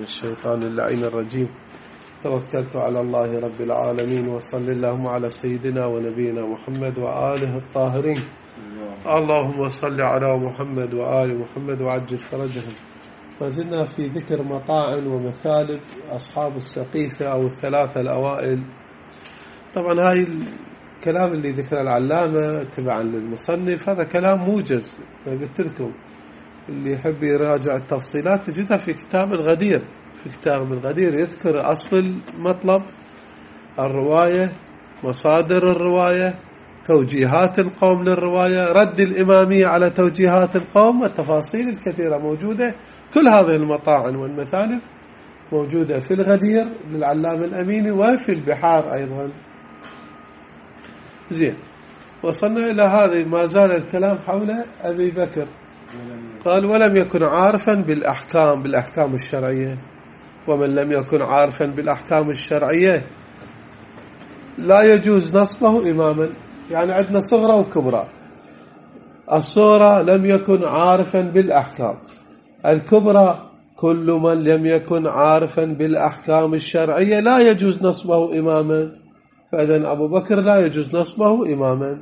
الشيطان اللعين الرجيم. توكلت على الله رب العالمين، وصل اللهم على سيدنا ونبينا محمد وآله الطاهرين. اللهم صل على محمد وآل محمد وعجل فرجهم. ما زلنا في ذكر مطاعن ومثالب أصحاب السقيفة أو الثلاثة الأوائل. طبعا هاي الكلام اللي ذكر العلامة تبعا للمصنف هذا كلام موجز، قلت لكم اللي يحب يراجع التفصيلات تجدها في كتاب الغدير. في كتاب الغدير يذكر أصل المطلب، الرواية، مصادر الرواية، توجيهات القوم للرواية، رد الإمامية على توجيهات القوم، التفاصيل الكثيرة موجودة. كل هذه المطاعن والمثالب موجودة في الغدير للعلامة الأميني وفي البحار أيضا. زين، وصلنا إلى هذه ما زال الكلام حول أبي بكر. قال ولم يكن عارفا بالأحكام الشرعية. ومن لم يكن عارفا بالأحكام الشرعية لا يجوز نصبه إماما. يعني عندنا صغرى وكبرى. الصغرى لم يكن عارفا بالأحكام، الكبرى كل من لم يكن عارفا بالأحكام الشرعية لا يجوز نصبه إماما. فإذن أبو بكر لا يجوز نصبه إماما،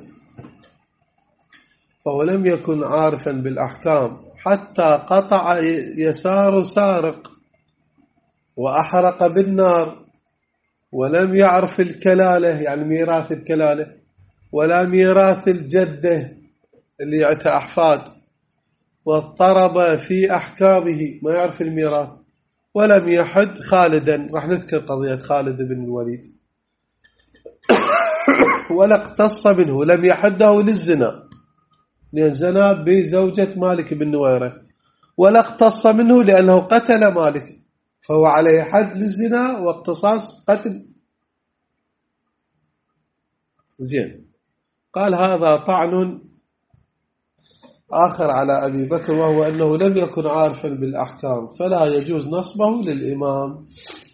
فهو لم يكن عارفا بالأحكام حتى قطع يسار سارق وأحرق بالنار، ولم يعرف الكلالة يعني ميراث الكلالة، ولا ميراث الجدة اللي يعتى أحفاد، واضطرب في أحكامه ما يعرف الميراث، ولم يحد خالدا. راح نذكر قضية خالد بن الوليد. ولا اقتص منه، لم يحده للزنا لأن زنا بزوجة مالك بن نويرة، ولا اقتص منه لأنه قتل مالك، فهو عليه حد للزنا واقتصاص قتل. زين، قال هذا طعن آخر على أبي بكر، وهو أنه لم يكن عارفا بالأحكام فلا يجوز نصبه للإمام.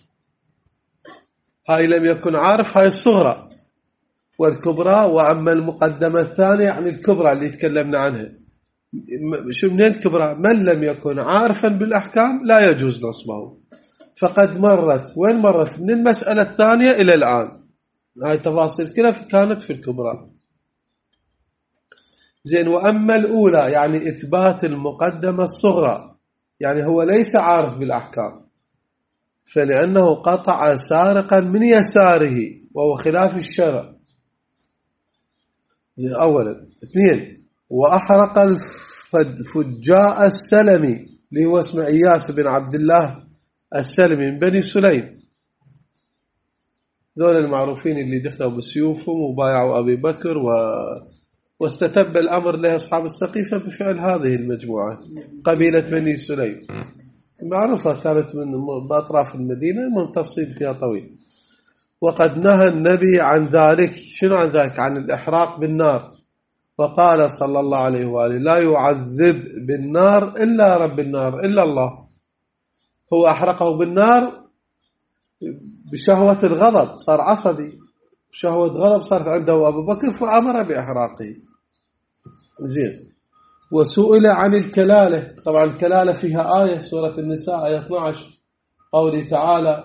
هاي لم يكن عارف، هاي الصغرى والكبرى. وأما المقدمة الثانية يعني الكبرى اللي تكلمنا عنها. شو من الكبرى؟ من لم يكن عارفا بالأحكام لا يجوز نصبه. فقد مرت، وين مرت؟ من المسألة الثانية إلى الآن. هاي تفاصيل كلها كانت في الكبرى. زين، وأما الأولى يعني إثبات المقدمة الصغرى، يعني هو ليس عارف بالأحكام، فلأنه قطع سارقا من يساره وهو خلاف الشرع. أولا. اثنين، وأحرق الفجاء السلمي اللي هو اسمه إياس بن عبد الله السلمي من بني سليم، دول المعروفين اللي دخلوا بسيوفهم وبايعوا أبي بكر واستتب الأمر له أصحاب السقيفة بفعل هذه المجموعة. قبيلة بني سليم معروفة، كانت من بأطراف المدينة، من تفصيل فيها طويل. وقد نهى النبي عن ذلك. شنو عن ذلك؟ عن الإحراق بالنار. وقال صلى الله عليه وآله لا يعذب بالنار إلا رب النار إلا الله. هو أحرقه بالنار بشهوة الغضب، صار عصبي، شهوة غضب صارت عنده أبو بكر فأمر بإحراقه. زين، وسئل عن الكلالة. طبعا الكلالة فيها آية سورة النساء آية 12 قوله تعالى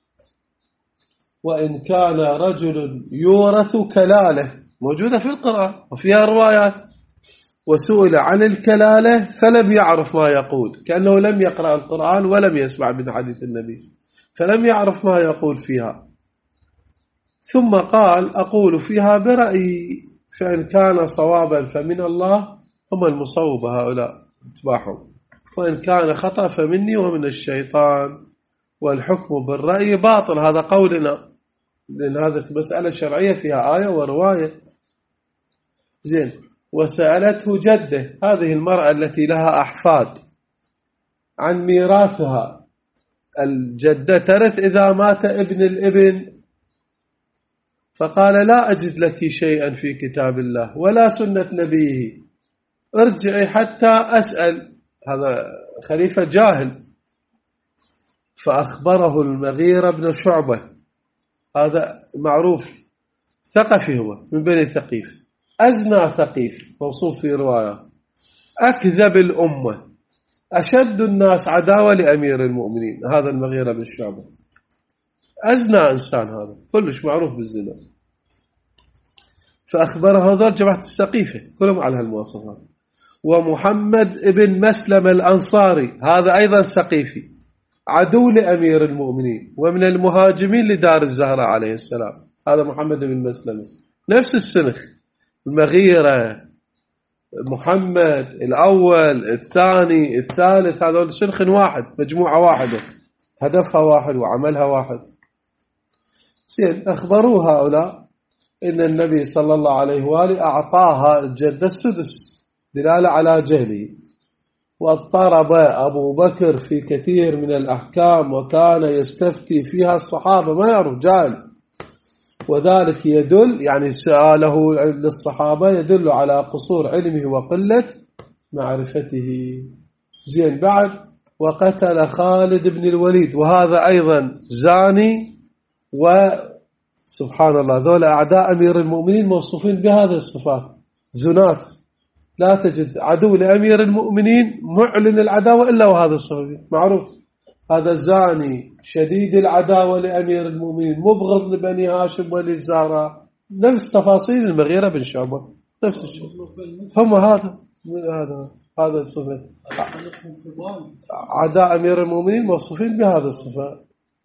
وإن كان رجل يورث كلالة، موجودة في القرآن وفيها روايات. وسئل عن الكلالة فلم يعرف ما يقول، كأنه لم يقرأ القرآن ولم يسمع من حديث النبي، فلم يعرف ما يقول فيها. ثم قال أقول فيها برأيي، فإن كان صوابا فمن الله، هم المصوب هؤلاء اتباعهم، وإن كان خطأ فمني ومن الشيطان، والحكم بالرأي باطل. هذا قولنا، لأن هذه مسألة شرعية فيها آية ورواية. زين، وسألته جده، هذه المرأة التي لها أحفاد، عن ميراثها. الجدة ترث إذا مات ابن الابن، فقال لا أجد لك شيئا في كتاب الله ولا سنة نبيه، ارجعي حتى أسأل. هذا خليفة جاهل. فأخبره المغيرة بن شعبة، هذا معروف ثقفي، هو من بني ثقيف، أزنى ثقيف موصوف في رواية، أكذب الأمة، أشد الناس عداوة لأمير المؤمنين هذا المغيرة بن شعبة، أزنى إنسان، هذا كلش معروف بالزنا. فأخبره هذول جماعة السقيفة كلهم على هالمواصفات. ومحمد ابن مسلم الأنصاري هذا أيضا سقيفي، عدو لأمير المؤمنين ومن المهاجمين لدار الزهراء عليه السلام. هذا محمد بن مسلم نفس السنخ، المغيرة، محمد الأول الثاني الثالث، هذول سنخ واحد، مجموعة واحدة، هدفها واحد وعملها واحد. زين، أخبروا هؤلاء إن النبي صلى الله عليه وآله أعطاها الجدة السدس دلالة على جهله. واضطرب أبو بكر في كثير من الأحكام وكان يستفتي فيها الصحابة، ما يعرف، جاهل. وذلك يدل، يعني سؤاله للصحابة يدل على قصور علمه وقلة معرفته. زين، بعد وقتل خالد بن الوليد، وهذا أيضا زاني. وسبحان الله، ذول أعداء أمير المؤمنين موصوفين بهذه الصفات، زنات. لا تجد عدو لأمير المؤمنين معلن العداوة إلا وهذا الصفة معروف. هذا زاني شديد العداوة لأمير المؤمنين، مبغض لبني هاشم وللزهراء، نفس تفاصيل المغيرة بن شعبة، نفس الشيء. هم هذا الصفة، عداء أمير المؤمنين موصوفين بهذا الصفة،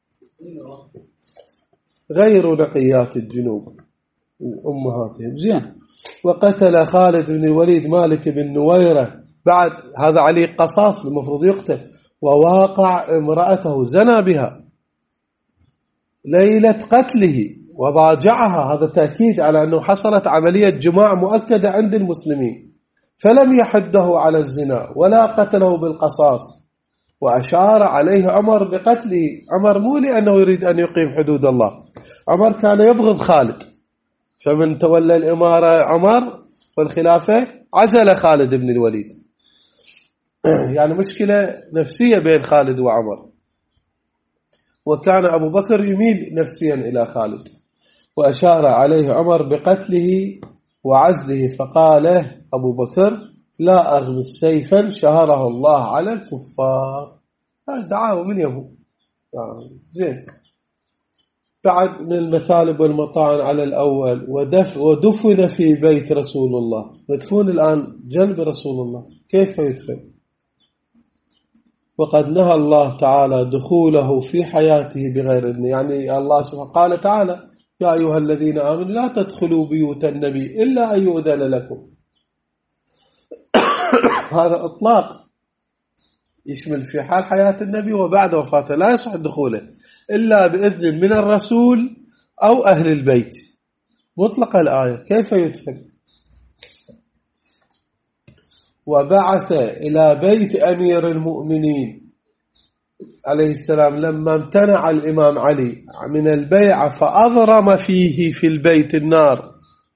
غير نقيات الجنوب أمهاتهم. زين، وقتل خالد بن الوليد مالك بن نويرة، بعد هذا عليه قصاص المفروض يقتل، وواقع امرأته، زنى بها ليلة قتله وضاجعها، هذا تأكيد على أنه حصلت عملية جماع مؤكدة عند المسلمين، فلم يحده على الزنا ولا قتله بالقصاص، وأشار عليه عمر بقتله. عمر مو لأنه يريد أن يقيم حدود الله، عمر كان يبغض خالد، فمن تولى الإمارة عمر والخلافة عزل خالد بن الوليد، يعني مشكلة نفسية بين خالد وعمر. وكان أبو بكر يميل نفسيا إلى خالد، وأشار عليه عمر بقتله وعزله، فقال أبو بكر: لا أغمس سيفا شهره الله على الكفار. هذا دعاوى من يهود. زين، بعد من المثالب والمطاعن على الأول، ودفن في بيت رسول الله، مدفون الآن جنب رسول الله، كيف يدفن؟ وقد نهى الله تعالى دخوله في حياته بغير إذن، يعني الله سبحانه قال تعالى: يا أيها الذين آمنوا لا تدخلوا بيوت النبي إلا أن يؤذن لكم. هذا إطلاق يشمل في حال حياة النبي وبعد وفاته، لا يصح دخوله إلا بإذن من الرسول أو أهل البيت، مطلق الآية. كيف يدفن؟ وبعث إلى بيت أمير المؤمنين عليه السلام لما امتنع الإمام علي من البيعة فأضرم فيه في البيت النار،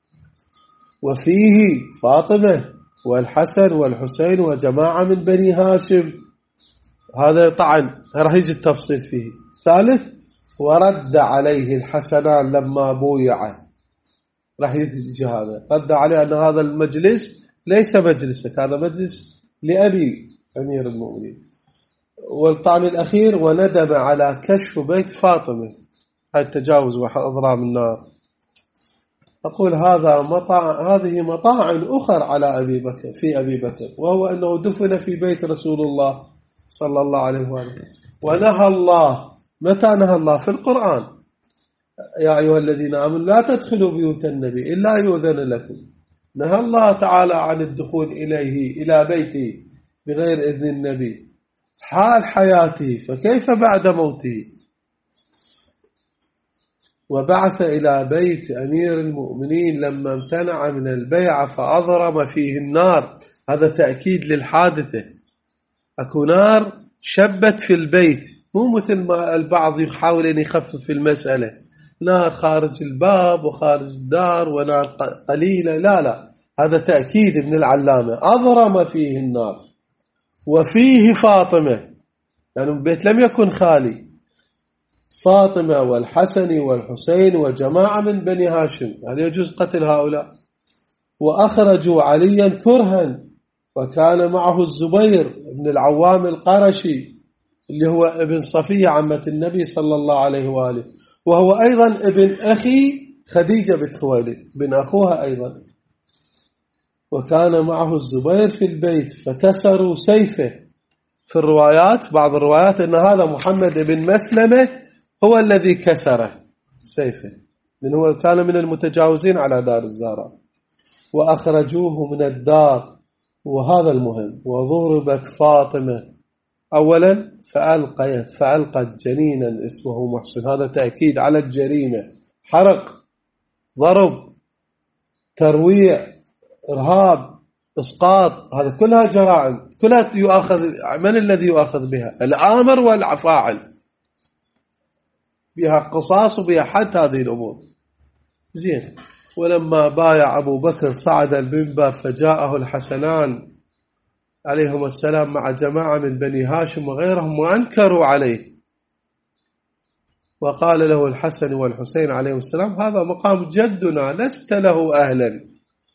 وفيه فاطمة والحسن والحسين وجماعة من بني هاشم. هذا طبعا راح يجي التفصيل فيه. ثالث، ورد عليه الحسنان لما بويعه، راح يجي هذا رد عليه أن هذا المجلس ليس مجلسك، هذا مجلس لأبي أمير المؤمنين. والطعن الأخير، وندم على كشف بيت فاطمة، هاي التجاوز وأضرام النار. أقول هذه مطاعن أخر على أبي بكر، في أبي بكر، وهو أنه دفن في بيت رسول الله صلى الله عليه وآله. ونهى الله، متى نهى الله؟ في القرآن: يا أيها الذين آمنوا لا تدخلوا بيوت النبي إلا يؤذن لكم. نهى الله تعالى عن الدخول إليه إلى بيته بغير إذن النبي حال حياته، فكيف بعد موته؟ وبعث إلى بيت أمير المؤمنين لما امتنع من البيعة فأضرم فيه النار، هذا تأكيد للحادثة. أكو نار شبت في البيت، مو مثل ما البعض يحاول أن يخفف المسألة، نار خارج الباب وخارج الدار ونار قليلة، لا، هذا تأكيد من العلامة. أضرم فيه النار وفيه فاطمة، يعني البيت لم يكن خالي، فاطمة والحسن والحسين وجماعة من بني هاشم، هل يجوز قتل هؤلاء؟ وأخرجوا عليا كرها، وكان معه الزبير بن العوام القرشي اللي هو ابن صفية عمة النبي صلى الله عليه وآله، وهو أيضا ابن أخي خديجة بنت خويلد، بن أخوها أيضا. وكان معه الزبير في البيت فكسروا سيفه. في الروايات بعض الروايات أن هذا محمد بن مسلمة هو الذي كسره سيفه، لأنه هو كان من المتجاوزين على دار الزهراء. وأخرجوه من الدار، وهذا المهم. وضربت فاطمة أولا فألقت جنينا اسمه محسن، هذا تأكيد على الجريمة، حرق، ضرب، ترويع، إرهاب، إسقاط، هذا كلها جرائم، كلها يؤاخذ. من الذي يؤاخذ بها؟ الآمر والفاعل، بها قصاص وبها حد هذه الأمور. زين. ولما بايع أبو بكر صعد المنبر فجاءه الحسنان عليهم السلام مع جماعة من بني هاشم وغيرهم وأنكروا عليه، وقال له الحسن والحسين عليهم السلام هذا مقام جدنا لست له أهلا.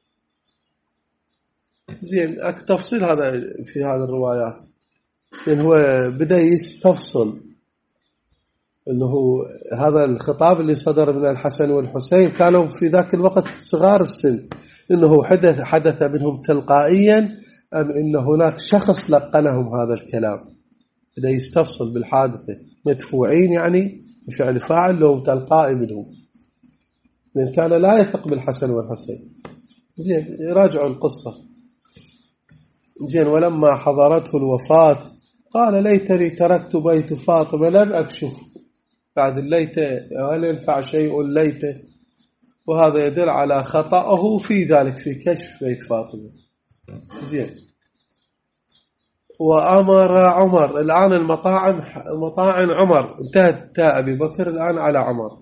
زين. تفصيل هذا في هذه الروايات، لأن هو بدأ يستفصل أنه هذا الخطاب اللي صدر من الحسن والحسين كانوا في ذاك الوقت صغار السن، أنه حدث منهم تلقائيا أم أن هناك شخص لقنهم هذا الكلام. بدأ يستفصل بالحادثة، مدفوعين يعني بفعل فاعل لهم تلقائي منهم، لأن كان لا يثق بالحسن والحسين. زين. يراجعوا القصة. زين. ولما حضرته الوفاة قال ليتني تركت بيت فاطمة لم أكشف. بعد الليتة هل ينفع شيء الليتة؟ وهذا يدل على خطأه في ذلك، في كشف بيت فاطمة. زين. وأمر عمر، الآن مطاعن عمر انتهت تاء أبي بكر، الآن على عمر.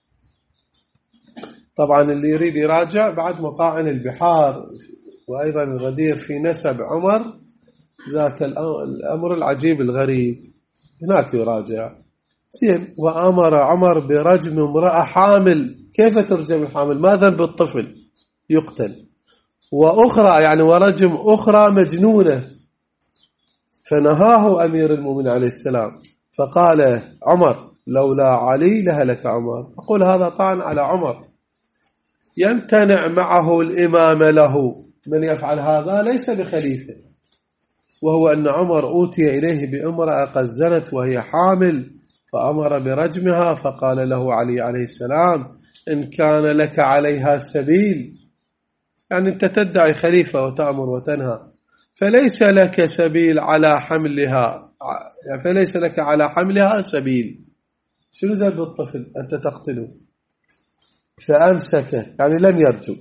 طبعا اللي يريد يراجع بعد مطاعن البحار وأيضا الغدير في نسب عمر، ذاك الأمر العجيب الغريب، هناك يراجع. زين. وأمر عمر برجم امرأة حامل. كيف ترجم الحامل؟ ما ذنب الطفل؟ يقتل. وأخرى يعني ورجم أخرى مجنونة، فنهاه أمير المؤمنين عليه السلام، فقال عمر لولا علي لهلك عمر. أقول هذا طعن على عمر، يمتنع معه الإمام له. من يفعل هذا ليس بخليفة. وهو أن عمر أوتي إليه بامرأة قد زنت وهي حامل فأمر برجمها، فقال له علي عليه السلام إن كان لك عليها سبيل، يعني أنت تدعي خليفة وتأمر وتنهى، فليس لك سبيل على حملها، يعني فليس لك على حملها سبيل. شنو ذنب الطفل أنت تقتله؟ فأمسك يعني لم يرجو،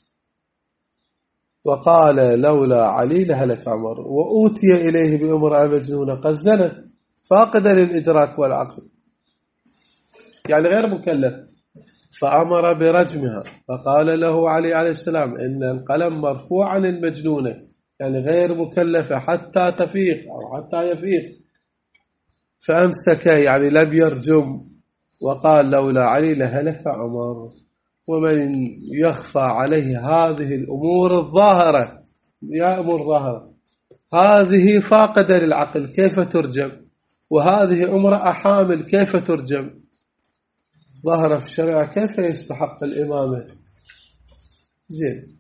وقال لولا علي لهلك عمر. وأوتي إليه بامرأة مجنونة قد زنت فاقدة للإدراك والعقل، يعني غير مكلف، فأمر برجمها، فقال له علي عليه السلام إن القلم مرفوع عن المجنونة، يعني غير مكلفة حتى تفيق أو حتى يفيق. فأمسك يعني لم يرجم، وقال لولا علي لهلك عمر. ومن يخفى عليه هذه الأمور الظاهرة، يا أمور ظاهرة، هذه فاقدة للعقل كيف ترجم؟ وهذه امرأة حامل كيف ترجم؟ ظاهرة في الشريعة كيف يستحق الإمامة؟ زين.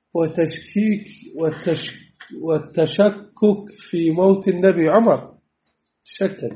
والتشكك في موت النبي، عمر شكك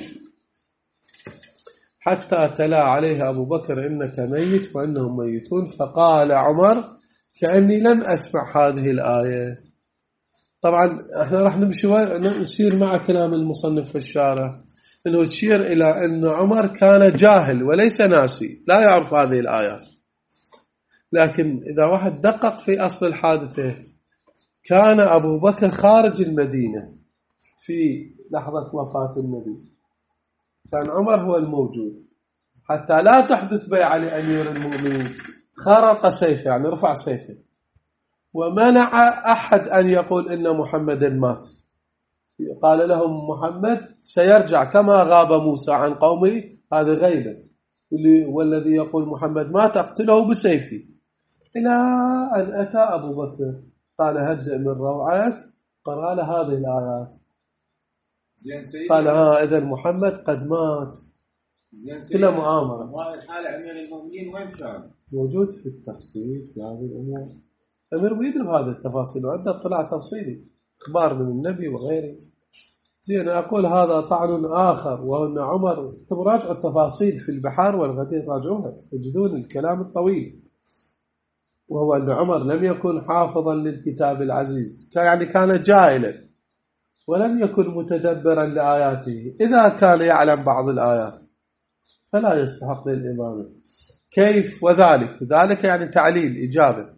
حتى تلا عليه أبو بكر إنك ميت وإنهم ميتون، فقال عمر كأني لم أسمع هذه الآية. طبعا احنا راح نسير مع كلام المصنف في الشارع، انه تشير الى ان عمر كان جاهل وليس ناسي، لا يعرف هذه الآيات. لكن اذا واحد دقق في اصل الحادثة، كان ابو بكر خارج المدينة في لحظة وفاة النبي، كان عمر هو الموجود، حتى لا تحدث بيعة لأمير المؤمنين خرق سيفه، يعني رفع سيفه، ومنع أحد أن يقول إن محمدا مات. قال لهم محمد سيرجع كما غاب موسى عن قومه، هذا غيبة، والذي يقول محمد مات أقتله بسيفي. إلى أن أتى أبو بكر قال هدئ من روعك، قرأ له هذه الآيات. قال إذا محمد قد مات. كلها مؤامرة. الحالة أمير المؤمنين وين كان؟ موجود في التفصيل في هذه الأمور. أمير بيدري بهذه التفاصيل وعنده اطلاع تفصيلي، أخبار من النبي وغيره. زين، أقول هذا طعن آخر، وأن عمر تراجعوا التفاصيل في البحار والغدير، راجعوها تجدون الكلام الطويل. وهو أن عمر لم يكن حافظا للكتاب العزيز، يعني كان جاهلا ولم يكن متدبرا لآياته. إذا كان يعلم بعض الآيات فلا يستحق للإمامة. كيف؟ وذلك يعني تعليل إجابة،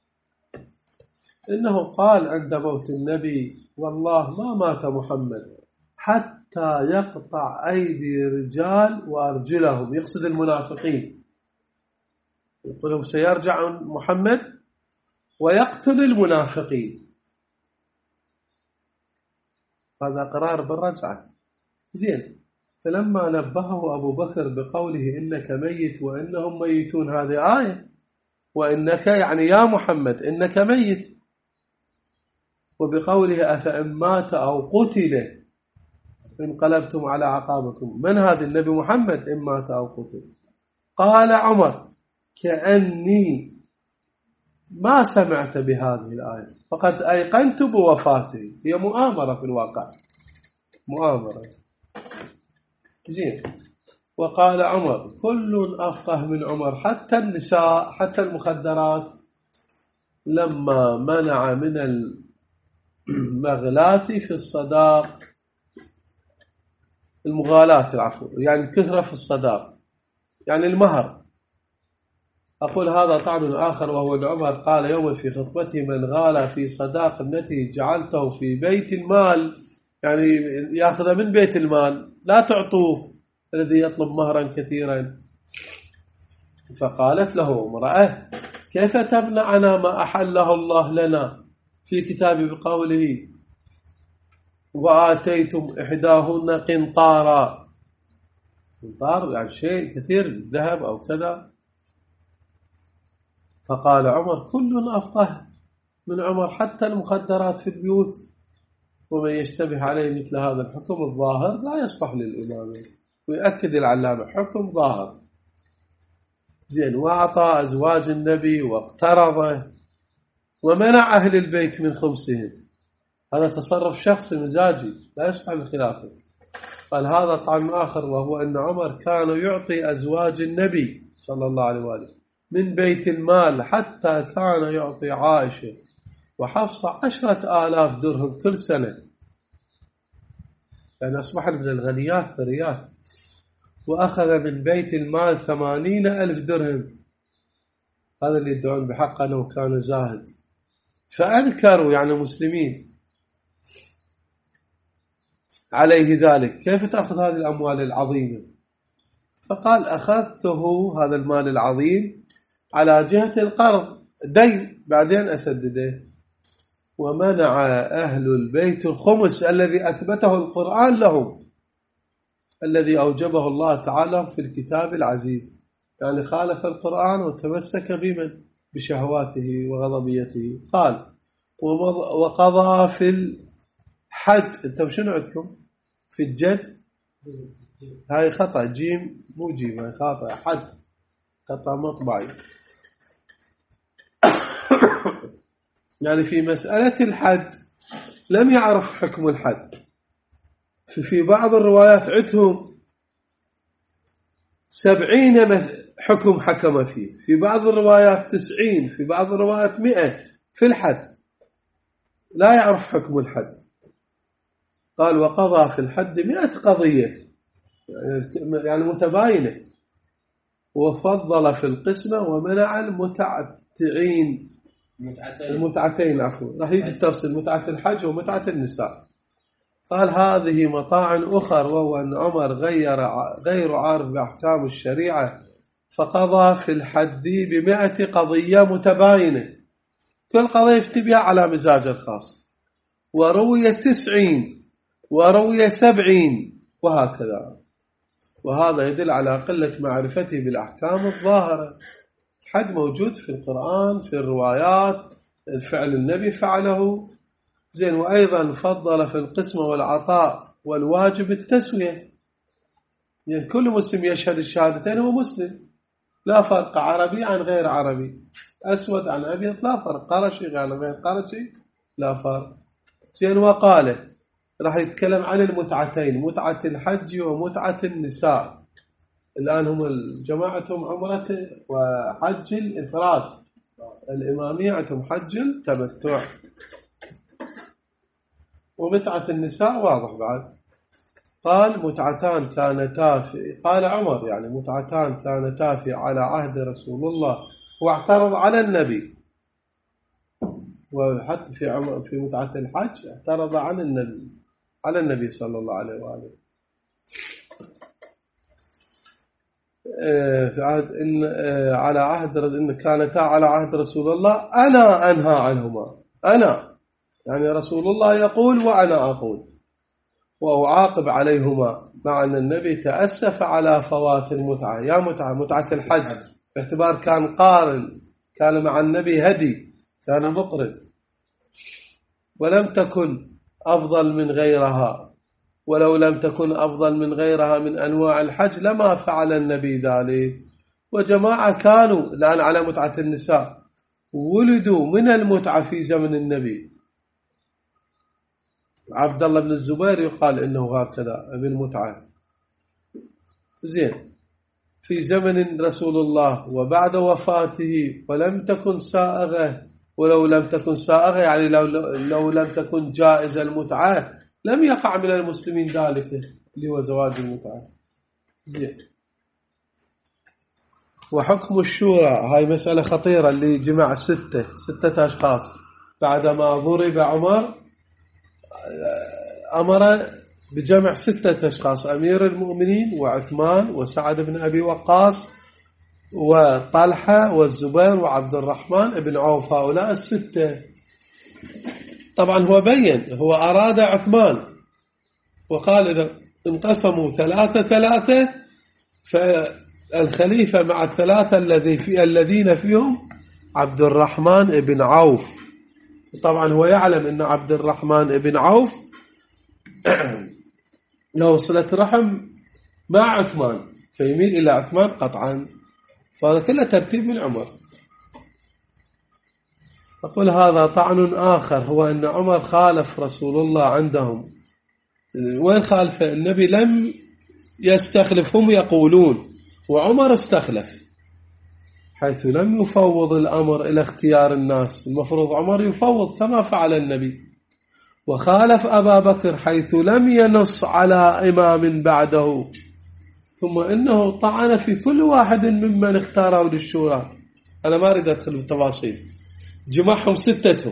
إنه قال عند موت النبي: والله ما مات محمد حتى يقطع أيدي رجال وأرجلهم، يقصد المنافقين، يقولهم سيرجع محمد ويقتل المنافقين. هذا قرار بالرجعة. زين، فلما نبهه أبو بكر بقوله إنك ميت وإنهم ميتون، هذه آية، وإنك يعني يا محمد إنك ميت، وبقوله أفإن مات أو قتل انقلبتم على عقابكم، من هذا النبي محمد إن مات أو قتل. قال عمر: كأني ما سمعت بهذه الآية فقد أيقنت بوفاته. هي مؤامرة في الواقع، مؤامرة. زين. وقال عمر: كل أفقه من عمر، حتى النساء، حتى المخدرات، لما منع من المغلات في الصداق، المغالاة العفو، يعني الكثرة في الصداق، يعني المهر. أقول هذا طعن آخر، وهو أن عمر قال يوما في خطبته: من غال في صداق ابنته جعلته في بيت المال، يعني يأخذ من بيت المال، لا تعطوه الذي يطلب مهرا كثيرا. فقالت له امرأة: كيف تمنعنا ما أحله الله لنا في كتابه بقوله: وآتيتم إحداهن قنطارا. قنطار يعني شيء كثير، ذهب أو كذا. فقال عمر: كل أفقه من عمر، حتى المخدرات في البيوت، ومن يشتبه عليه مثل هذا الحكم الظاهر لا يصلح للإمامة. ويأكد العلامة: حكم ظاهر. زين. وأعطى أزواج النبي واقترضه ومنع أهل البيت من خمسهم. هذا تصرف شخصي مزاجي لا يصلح للخلافة. قال هذا طعن آخر، وهو أن عمر كان يعطي أزواج النبي صلى الله عليه وآله من بيت المال، حتى كان يعطي عائشة وحفصة 10,000 درهم كل سنة، يعني أصبح من الغنيات ثريات. وأخذ من بيت المال 80,000 درهم. هذا اللي يدعون بحق أنه كان زاهد. فأنكروا يعني مسلمين عليه ذلك: كيف تأخذ هذه الأموال العظيمة؟ فقال: أخذته هذا المال العظيم على جهة القرض، دين، بعدين أسدده. ومنع أهل البيت الخمس الذي أثبته القرآن لهم، الذي أوجبه الله تعالى في الكتاب العزيز، يعني خالف القرآن وتمسك بمن؟ بشهواته وغضبيته. قال: وقضى في الحد. انتم شنو عندكم في الجد؟ هاي خطأ، جيم مو جيم، هاي خاطئ، حد، خطأ مطبعي. يعني في مسألة الحد لم يعرف حكم الحد. في بعض الروايات عندهم 70 حكم حكم فيه، في بعض الروايات 90، في بعض الروايات 100 في الحد، لا يعرف حكم الحد. قال: وقضى في الحد 100 قضية، يعني متباينة. وفضل في القسمة ومنع المتعتين عفوا، راح يجي التفصيل، متعة الحج ومتعة النساء. قال: هذه مطاعن أخر، وهو أن عمر غير عارف بأحكام الشريعة، فقضى في الحد ب100 قضية متباينة، كل قضية يفتي بها على مزاج الخاص. وروي 90 وروي 70 وهكذا. وهذا يدل على قلة معرفته بالأحكام الظاهرة. الحد موجود في القرآن، في الروايات، الفعل النبي فعله. زين. وأيضا فضل في القسمة والعطاء والواجب التسوية، يعني كل مسلم يشهد الشهادتين هو مسلم، لا فرق عربي عن غير عربي، أسود عن أبيض لا فرق، قرشي عن غير قرشي لا فرق. زين. وقال راح يتكلم عن المتعتين، متعة الحج ومتعة النساء. الآن هم جماعتهم عمرة وحج الإفراد، الإمامية عندهم حج التمتع، ومتعة النساء واضح بعد. قال متعتان كانتا في، قال عمر يعني متعتان كانتا في على عهد رسول الله واعترض على النبي، وحتى في متعة الحج اعترض على النبي صلى الله عليه وآله. في عهد على عهد إن كانتا على عهد رسول الله أنا أنهى عنهما، أنا يعني رسول الله يقول وأنا أقول، وأعاقب عليهما، مع أن النبي تأسف على فوات المتعة. يا متعة الحج باعتبار كان قارن، كان مع النبي هدي، كان مقرن، ولم تكن أفضل من غيرها، ولو لم تكن أفضل من غيرها من أنواع الحج لما فعل النبي ذلك. وجماعة كانوا الآن على متعة النساء ولدوا من المتعة في زمن النبي. عبد الله بن الزبير يقال إنه هكذا ابن متعة. زين. في زمن رسول الله وبعد وفاته، ولم تكن سائغة، ولو لم تكن سائغة يعني لو لم تكن جائزة المتعة لم يقع من المسلمين ذلك اللي هو زواج المتعة. زين. وحكم الشورى، هاي مسألة خطيرة، اللي جمع ستة أشخاص بعدما ضرب عمر أمر بجمع 6 أشخاص، أمير المؤمنين وعثمان وسعد بن أبي وقاص وطلحة والزبير وعبد الرحمن بن عوف، هؤلاء 6. طبعا هو بين، هو أراد عثمان وقال إذا انقسموا 3 فالخليفة مع 3 الذين فيهم عبد الرحمن بن عوف. طبعا هو يعلم أن عبد الرحمن بن عوف له صلة رحم مع عثمان، فيميل إلى عثمان قطعا، فهذا كله ترتيب من عمر. أقول هذا طعن آخر، هو أن عمر خالف رسول الله عندهم. وين خالفه؟ النبي لم يستخلف، هم يقولون، وعمر استخلف، حيث لم يفوض الأمر إلى اختيار الناس. المفروض عمر يفوض كما فعل النبي. وخالف أبا بكر حيث لم ينص على إمام بعده. ثم إنه طعن في كل واحد ممن اختاره للشورى. أنا ما أريد أدخل بالتفاصيل. جمعهم 6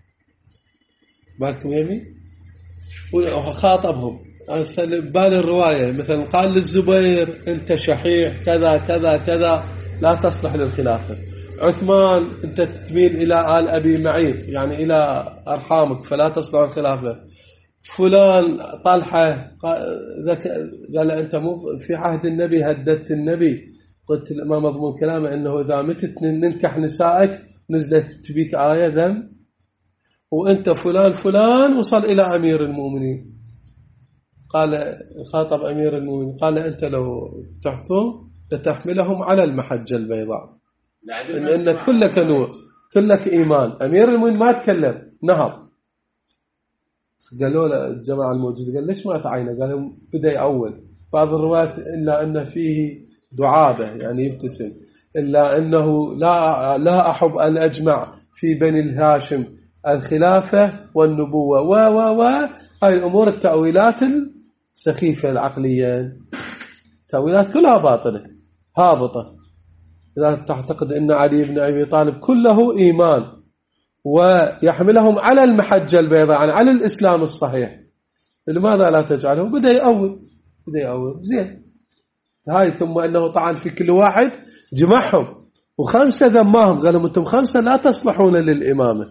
بالكم يمي، وخاطبهم بالي الرواية، مثلا قال للزبير أنت شحيح كذا كذا كذا لا تصلح للخلافة. عثمان أنت تميل إلى آل أبي معيط يعني إلى أرحامك فلا تصلح للخلافة. فلان طلحة قال أنت مو في عهد النبي هددت النبي، قلت ما مضمون كلامه أنه إذا متت ننكح نسائك نزلت تبيك آية ذم. وأنت فلان وصل إلى أمير المؤمنين، قال خاطب أمير المؤمنين قال أنت لو تحكم لتحملهم على المحجة البيضاء، إن كلك نور كلك إيمان. أمير المؤمنين ما تكلم، نهض. قالوا له الجماعة الموجود قال ليش ما تعينه؟ قالوا بدأ أول بعض الروايات إلا أن فيه دعابة يعني يبتسم، إلا أنه لا أحب أن أجمع في بني الهاشم الخلافة والنبوة هاي الأمور التأويلات السخيفة العقلية، تأويلات كلها باطلة هابطة. إذا تعتقد أن علي بن أبي طالب كله إيمان ويحملهم على المحجة البيضاء يعني على الإسلام الصحيح، لماذا لا تجعله؟ بدأ يأول زين. هاي ثم أنه طعن في كل واحد، جمعهم و5 ذماهم، قالوا أنتم 5 لا تصلحون للإمامة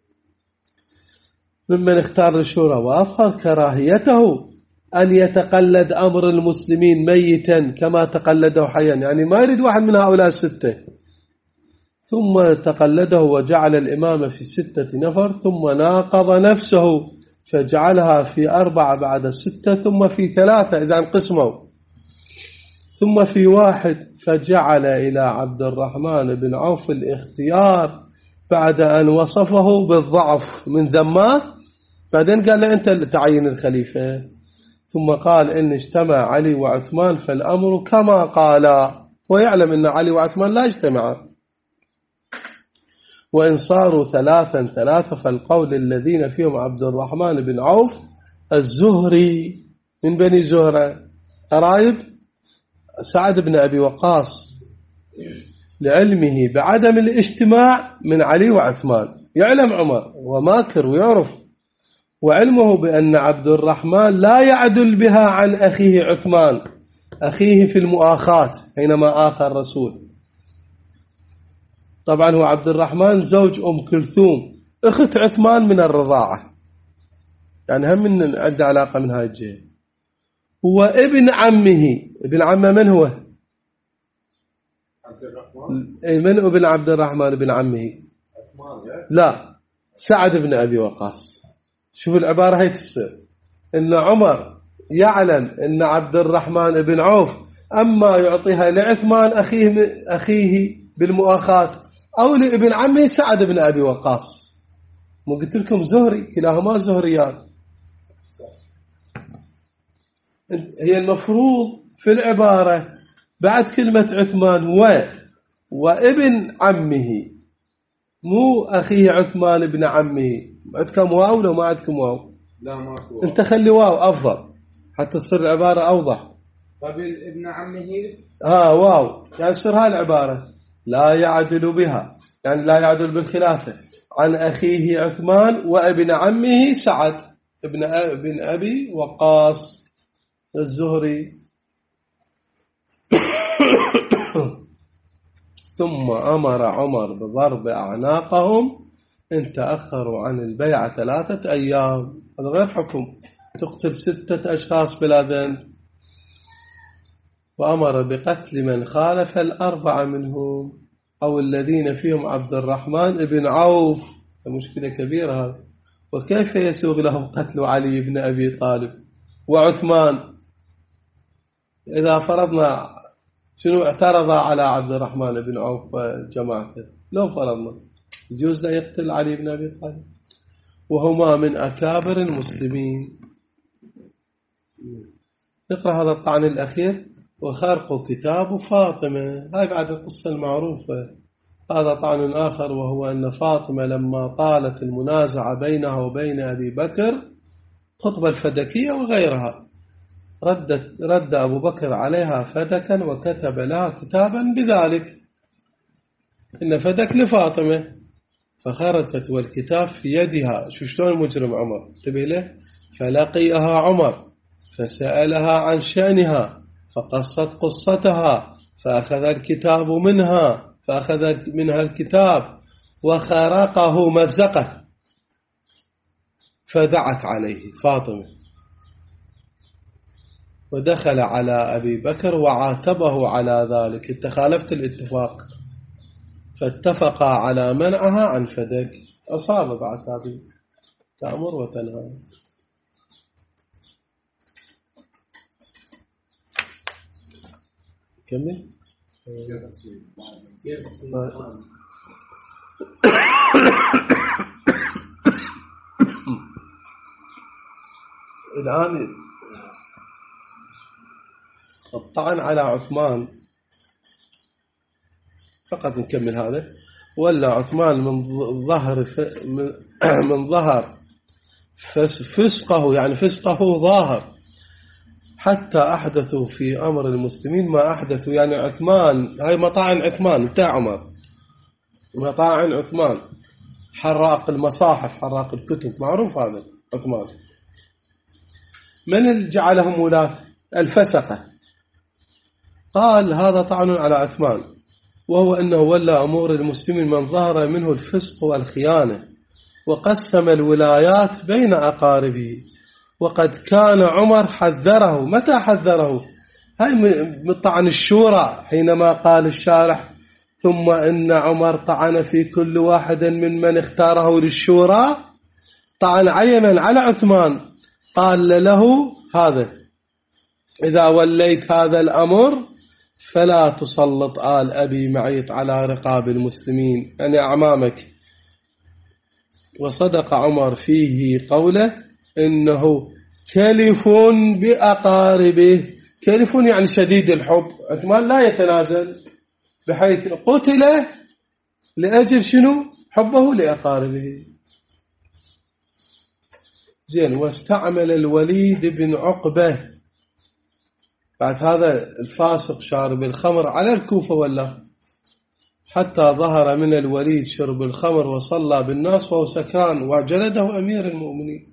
ممن اختار الشورى. وأظهر كراهيته أن يتقلد أمر المسلمين ميتا كما تقلده حيا، يعني ما يريد واحد من هؤلاء 6. ثم تقلده وجعل الإمامة في 6 نفر، ثم ناقض نفسه فجعلها في 4 بعد 6 ثم في 3 إذا انقسموا ثم في 1 فجعل إلى عبد الرحمن بن عوف الاختيار بعد أن وصفه بالضعف من ذمه. بعدين قال له أنت اللي تعين الخليفة. ثم قال إن اجتمع علي وعثمان فالأمر كما قال، ويعلم أن علي وعثمان لا اجتمعا. وإن صاروا 3 فالقول الذين فيهم عبد الرحمن بن عوف الزهري من بني زهرة قرايب سعد بن أبي وقاص، لعلمه بعدم الاجتماع من علي وعثمان. يعلم عمر وماكر ويعرف، وعلمه بأن عبد الرحمن لا يعدل بها عن أخيه عثمان أخيه في المؤاخاة حينما آخى الرسول. طبعا هو عبد الرحمن زوج كلثوم أخت عثمان من الرضاعة، يعني هم من عنده علاقة من هاي الجهة. هو ابن عمه. ابن عمه من هو؟ عبد الرحمن. من ابن عبد الرحمن ابن عمه؟ عثمان. لا، سعد بن أبي وقاص. شوف العبارة هي تصير إن عمر يعلم إن عبد الرحمن بن عوف أما يعطيها لعثمان أخيه بالمؤاخاة أو لابن عمه سعد بن أبي وقاص. مو قلت لكم زهري، كلاهما زهريان. هي المفروض في العبارة بعد كلمة عثمان وابن عمه، مو أخيه عثمان بن عمه. عندكم واو لو ما عندكم واو؟ لا ماكو. انت خلي واو أفضل حتى تصير العبارة أوضح. قبل ابن عمه واو يعني تصير هاي العبارة لا يعدل بها، يعني لا يعدل بالخلافة عن أخيه عثمان وابن عمه سعد ابن أبي وقاص الزهري. ثم أمر عمر بضرب أعناقهم إن تأخروا عن البيعة 3 أيام. هذا غير حكم تقتل 6 أشخاص بلا ذنب. وأمر بقتل من خالف 4 منهم أو الذين فيهم عبد الرحمن بن عوف. مشكلة كبيرة. وكيف يسوغ له قتل علي بن أبي طالب وعثمان إذا فرضنا شنو اعترض على عبد الرحمن بن عوف وجماعته؟ لو فرضنا يجوز لا يقتل علي بن أبي طالب وهما من أكابر المسلمين. نقرأ هذا الطعن الأخير وخرق كتاب فاطمة. هاي بعد القصة المعروفة. هذا طعن آخر وهو أن فاطمة لما طالت المنازعة بينها وبين أبي بكر خطبة الفدكية وغيرها رد أبو بكر عليها فدكا وكتب لها كتابا بذلك إن فدك لفاطمة، فخرجت والكتاب في يدها. شو شلون المجرم عمر انتبه له. فلقيها عمر فسألها عن شأنها فقصت قصتها فأخذ الكتاب منها الكتاب وخرقه مزقه فدعت عليه فاطمة ودخل على أبي بكر وعاتبه على ذلك. انت خالفت الاتفاق. فاتفقا على منعها عن فدك. أصاب بعد هذه تأمر وتنهى. كمل. الآن الطعن على عثمان فقط نكمل هذا. ولا عثمان من ظهر فسقه، يعني فسقه ظاهر حتى أحدثوا في أمر المسلمين ما أحدثوا. يعني عثمان هاي مطاعن عثمان بتاع عمر، مطاعن عثمان حراق المصاحف حراق الكتب معروف هذا عثمان. من اللي جعلهم ولاة؟ الفسقة. قال هذا طعن على عثمان وهو أنه ولى أمور المسلمين من ظهر منه الفسق والخيانة وقسم الولايات بين أقاربه. وقد كان عمر حذره. متى حذره؟ هاي من طعن الشورى حينما قال الشارح ثم إن عمر طعن في كل واحد من اختاره للشورى طعن عليا على عثمان، قال له هذا إذا وليت هذا الأمر فلا تسلط آل أبي معيط على رقاب المسلمين، يعني أعمامك. وصدق عمر فيه قوله إنه كلف بأقاربه. كلف يعني شديد الحب. عثمان لا يتنازل، بحيث قتل لأجل شنو؟ حبه لأقاربه. زين. واستعمل الوليد بن عقبة بعد هذا الفاسق شارب الخمر على الكوفة ولا، حتى ظهر من الوليد شرب الخمر وصلى بالناس وهو سكران وجلده أمير المؤمنين.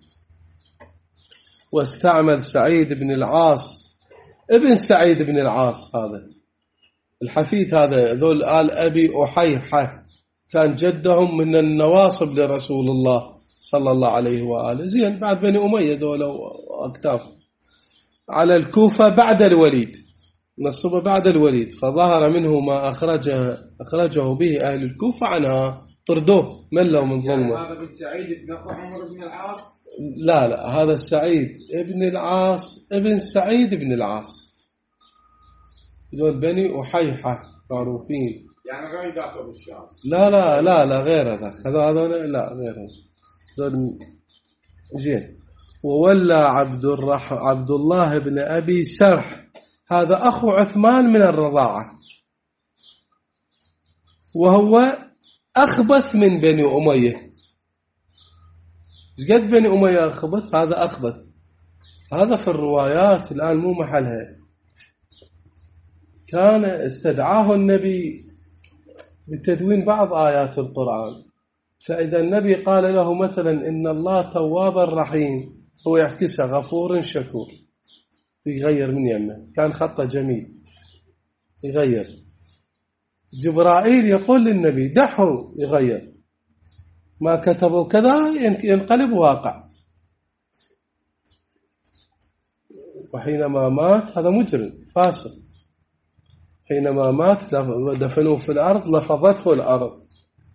واستعمل سعيد بن العاص ابن سعيد بن العاص، هذا الحفيد، هذا ذول آل أبي أحيحة، كان جدهم من النواصب لرسول الله صلى الله عليه وآله. زين. بعد بني أمية ذول وأكتاف على الكوفة بعد الوليد، نصبه بعد الوليد، فظهر منه ما أخرجه به أهل الكوفة عنها، طردوه، ملوا من ظلمه. هذا بن سعيد بن أخو عمر بن العاص؟ لا هذا سعيد ابن العاص ابن سعيد بن العاص، دول بني أحيحة معروفين. يعني غير ذاك بالشام؟ لا غير هذاك، هذول لا غيرهم دول. زين. وولى عبد الله بن أبي سرح، هذا أخو عثمان من الرضاعة، وهو أخبث من بني أمية. قد بني أمية أخبث، هذا أخبث. هذا في الروايات الآن مو محلها. كان استدعاه النبي بتدوين بعض آيات القرآن، فإذا النبي قال له مثلا إن الله تواب رحيم، هو يحكسها غفور شكور، يغير من يمه، كان خطه جميل يغير. جبرائيل يقول للنبي دحه يغير، ما كتبوا كذا ينقلب واقع. وحينما مات، هذا مجرم فاسق، حينما مات دفنوه في الأرض، لفظته الأرض.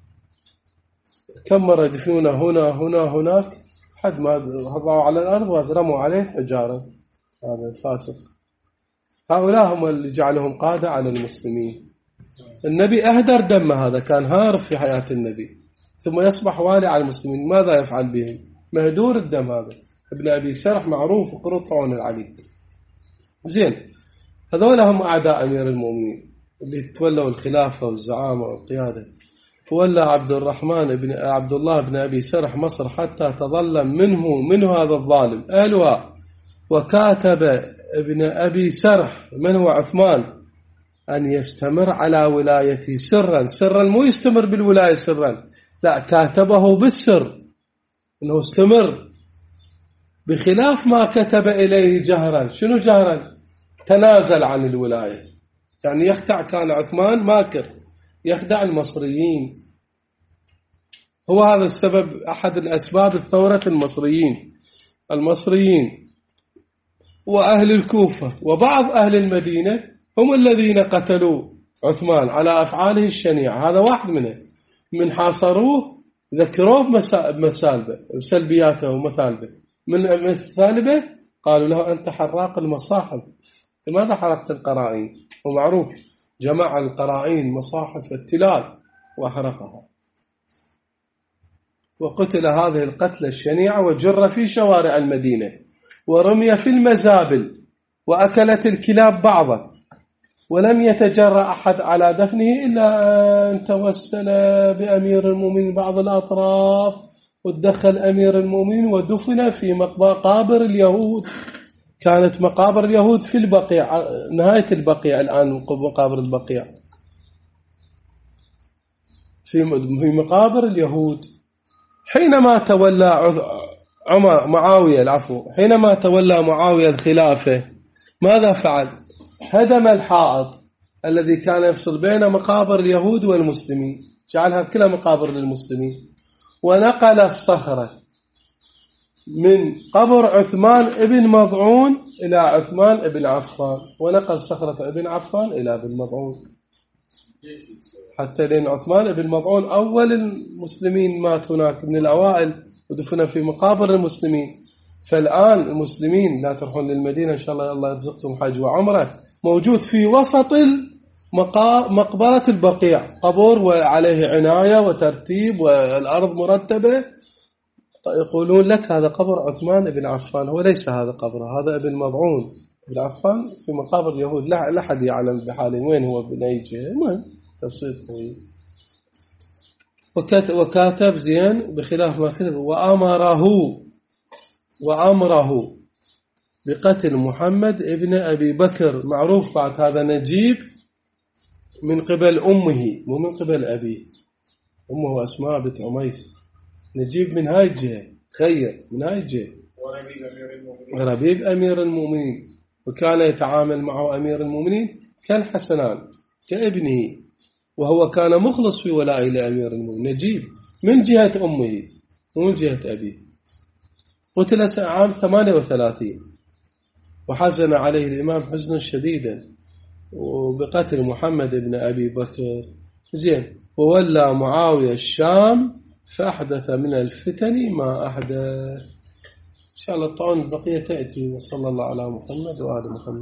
كم مرة يدفنونه هنا هناك، حد ما وضعوا على الأرض ورموا عليه حجارة. هذا الفاسق. هؤلاء هم اللي جعلهم قادة على المسلمين. النبي أهدر دم، هذا كان هارب في حياة النبي، ثم يصبح والي على المسلمين، ماذا يفعل بهم؟ مهدور الدم. هذا ابن أبي سرح معروف وقرط طعون العلي. زين. هذول هم أعداء أمير المؤمنين اللي تولوا الخلافة والزعامة والقيادة. فولى عبد الله بن أبي سرح مصر حتى تظلم منه هذا الظالم أهلها. وكاتب ابن أبي سرح من هو عثمان أن يستمر على ولايته سرا، مو يستمر بالولاية سرا، لا، كاتبه بالسر أنه استمر، بخلاف ما كتب إليه جهرا. شنو جهرا؟ تنازل عن الولاية، يعني يخدع. كان عثمان ماكر يخدع المصريين. هو هذا السبب، أحد الأسباب الثورة المصريين وأهل الكوفة وبعض أهل المدينة هم الذين قتلوا عثمان على أفعاله الشنيعة. هذا واحد منه. من حاصروه ذكروه بمثالبه، بسلبياته ومثالبه. من مثالبه قالوا له أنت حراق المصاحف، لماذا حرقت القرائن؟ ومعروف جمع القرائن مصاحف التلال وحرقها. وقتل هذه القتلة الشنيعة وجر في شوارع المدينة ورمي في المزابل، وأكلت الكلاب بعضا، ولم يتجرأ أحد على دفنه إلا أن توسل بأمير المؤمنين بعض الأطراف، وتدخل أمير المؤمنين ودفن في مقابر اليهود. كانت مقابر اليهود في البقيع، نهاية البقيع الآن، مقابر البقيع في مقابر اليهود. حينما تولى معاوية الخلافة، ماذا فعل؟ هدم الحائط الذي كان يفصل بين مقابر اليهود والمسلمين، جعلها كلها مقابر للمسلمين، ونقل الصخرة من قبر عثمان ابن مضعون إلى عثمان ابن عفان، ونقل صخرة ابن عفان إلى ابن مضعون، حتى لأن عثمان ابن مضعون أول المسلمين مات هناك، من الأوائل ودفن في مقابر المسلمين. فالآن المسلمين لا تروحون للمدينة إن شاء الله يرزقكم حج وعمرة، موجود في وسط مقبرة البقيع قبور وعليه عناية وترتيب والأرض مرتبة. يقولون لك هذا قبر عثمان بن عفان، هو ليس هذا قبره، هذا ابن مضعون بن عفان في مقابر اليهود، لا أحد يعلم بحاله وين هو بن أي جهة. المهم تفصيل طويل. وكاتب زين بخلاف ما كتب وأمره بقتل محمد ابن أبي بكر. معروف بعد هذا نجيب من قبل أمه مو من قبل أبيه. أمه أسماء بنت عميس، نجيب من هاي الجهة، خير من هاي الجهة، ربيب أمير المؤمنين. وكان يتعامل معه أمير المؤمنين كالحسنان كابنه، وهو كان مخلص في ولاء لأمير المؤمنين. نجيب من جهة أمه ومن جهة أبيه. قتل عام 38 وحزن عليه الإمام حزنا شديدا وبقتل محمد بن أبي بكر. زين. وولى معاوية الشام فأحدث من الفتن ما أحدث. إن شاء الله الطعون البقية تأتي. وصلى الله على محمد وآل محمد.